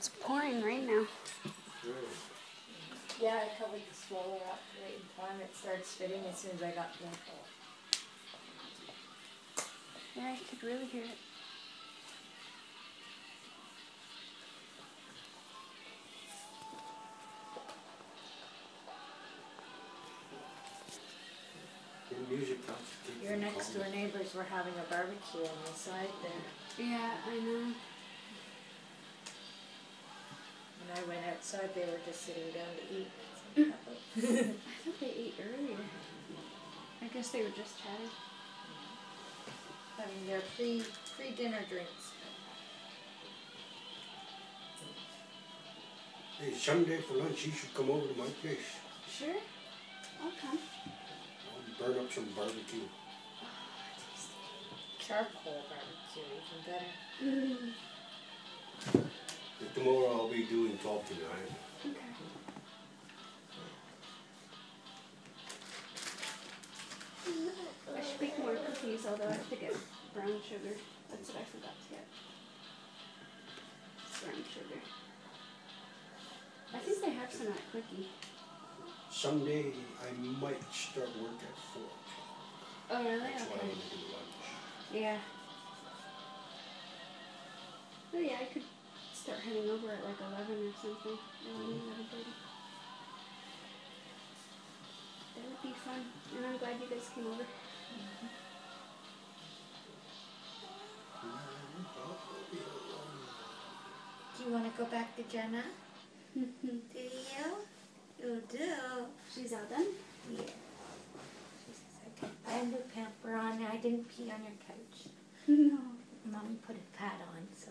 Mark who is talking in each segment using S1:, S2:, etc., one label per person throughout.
S1: It's pouring right now.
S2: Yeah, I covered the stroller up right in time. It started spitting as soon as I got there.
S1: Yeah, I could really hear it.
S2: Your next door neighbors were having a barbecue on the side there.
S1: Yeah, I know.
S2: When I went outside, they were just sitting down to eat.
S1: I thought they ate earlier. I guess they were just chatting.
S2: Having their pre-dinner drinks.
S3: Hey, someday for lunch you should come over to my place.
S1: Sure. I'll come.
S3: I'll burn up some barbecue.
S1: Oh, tasty.
S2: Charcoal barbecue, even better.
S3: But tomorrow I'll be doing 12 to 9.
S1: Okay. I should bake more cookies, although I have to get brown sugar. That's what I forgot to get. Brown sugar. I think they have some at Quickie.
S3: Someday I might start work at 4 o'clock.
S1: Oh, really?
S3: That's why I'm
S1: Okay.
S3: going to do lunch.
S1: Yeah. Oh yeah, I could start heading over at like 11 or something. 11:30. That would be fun. And I'm glad you guys came over.
S2: Do you want to go back to Jenna? Do you? You do.
S1: She's all done?
S2: Yeah. She says, okay. I had no pamper on. I didn't pee on your couch.
S1: No.
S2: Mommy put a pad on, so.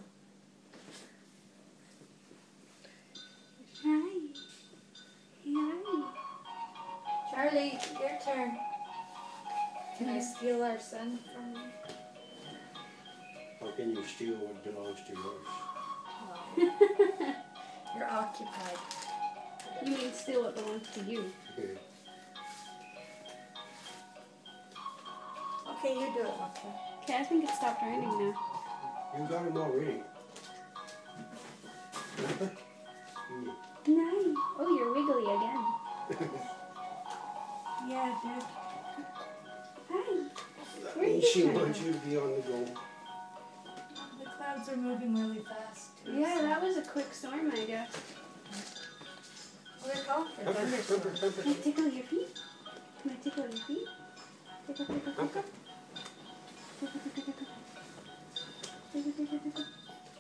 S1: Hi. Hi.
S2: Charlie, your turn. Can I steal our son from you?
S3: How can you steal what belongs to yours?
S2: Oh. You're occupied.
S1: You mean steal what belongs to you?
S3: Okay.
S2: Okay, you do it, okay.
S1: Okay, I think it stopped raining now.
S3: You got him already.
S1: Nice. Oh, you're wiggly again.
S2: Yeah, dude.
S1: Hi.
S3: That
S1: Where did
S3: means
S1: you
S3: she
S1: turn
S3: wants
S1: off?
S3: you to be on the go.
S2: The clouds are moving really fast, too.
S1: Yeah, that was a quick storm, I guess.
S2: Well, they're calling for
S3: Pepper, pepper,
S2: thunderstorms.
S3: pepper.
S1: Can I tickle your feet? Can I tickle your feet? Tickle, tickle, tickle. Tickle, tickle, tickle. Tickle, tickle, tickle.